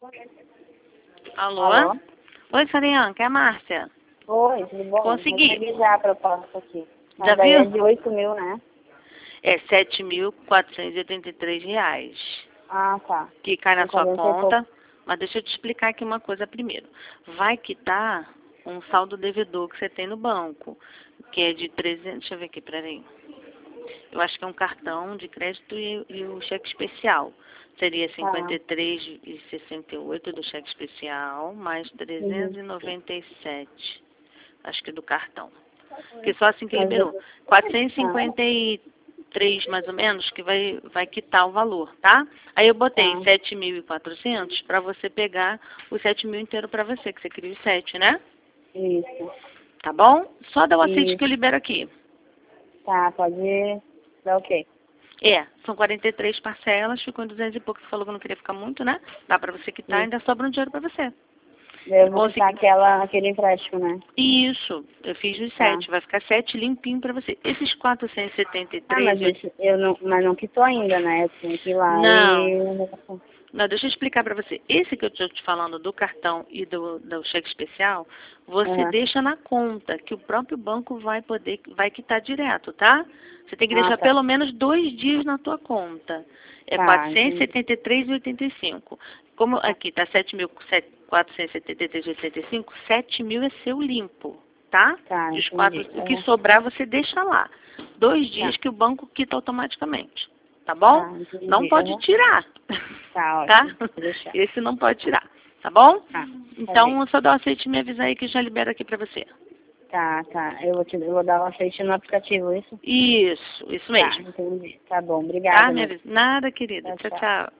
Alô? Alô? Oi, Sariane, que é a Márcia. Oi, tudo bom? Consegui. Recebi já a proposta aqui. Mas Já daí viu? é de 8 mil, né? É R$ 7.483 Ah, tá. que cai na Tem sua 40 e pouco. conta. Mas deixa eu te explicar aqui uma coisa primeiro. Vai quitar um saldo devedor que você tem no banco, que é de 300. Deixa eu ver aqui, peraí. Eu acho que é um cartão de crédito e o cheque especial. Seria Tá. 53,68 do cheque especial, mais Uhum. 397, acho que do cartão. Porque só assim que Mas liberou. eu... Tá, 453 mais ou menos que vai quitar o valor, tá? Aí eu botei tá. 7.400 para você pegar os 7 mil inteiro para você, que você queria os 7, né? Isso. Tá bom? Só dá o aceite que eu Isso. libero aqui. Tá, pode dar ok. É, são 43 parcelas, ficou em 200 e pouco. Você falou que não queria ficar muito, né? Dá pra você quitar, Isso. ainda sobra um dinheiro pra você. Daí E eu vou quitar consegui. aquele empréstimo, né? Isso, eu fiz os Tá. 7, vai ficar 7 limpinho pra você. Esses Ah, mas 473, isso, mas não quitou ainda, né? Eu tenho que ir lá não, e... não, deixa eu explicar pra você. Esse que eu estou te falando do cartão e do cheque especial, você Aham. deixa na conta, que o próprio banco vai quitar direto, tá? Você tem que Ah, deixar tá. pelo menos 2 dias na tua conta. É Tá, entendi. 473,85. Como Tá, aqui está 7.473,85, 7 mil é seu limpo, tá? tá, Dos 4, entendi. o que Aham. sobrar você deixa lá. 2 Tá, dias que o banco quita automaticamente, tá bom? tá, Não entendi. pode Aham. tirar, Tá, tá? ótimo. Vou deixar. Esse não pode tirar, tá bom? Tá, tá bem. Então, só dá o aceite e me avisa aí que já libero aqui pra você. Tá, tá. Eu vou dar um aceite no aplicativo, isso? Isso Tá, mesmo. entendi. Tá bom. Tá, Obrigada, me meu. avisa. Nada, querida. Tchau, Tchau, tchau. tchau.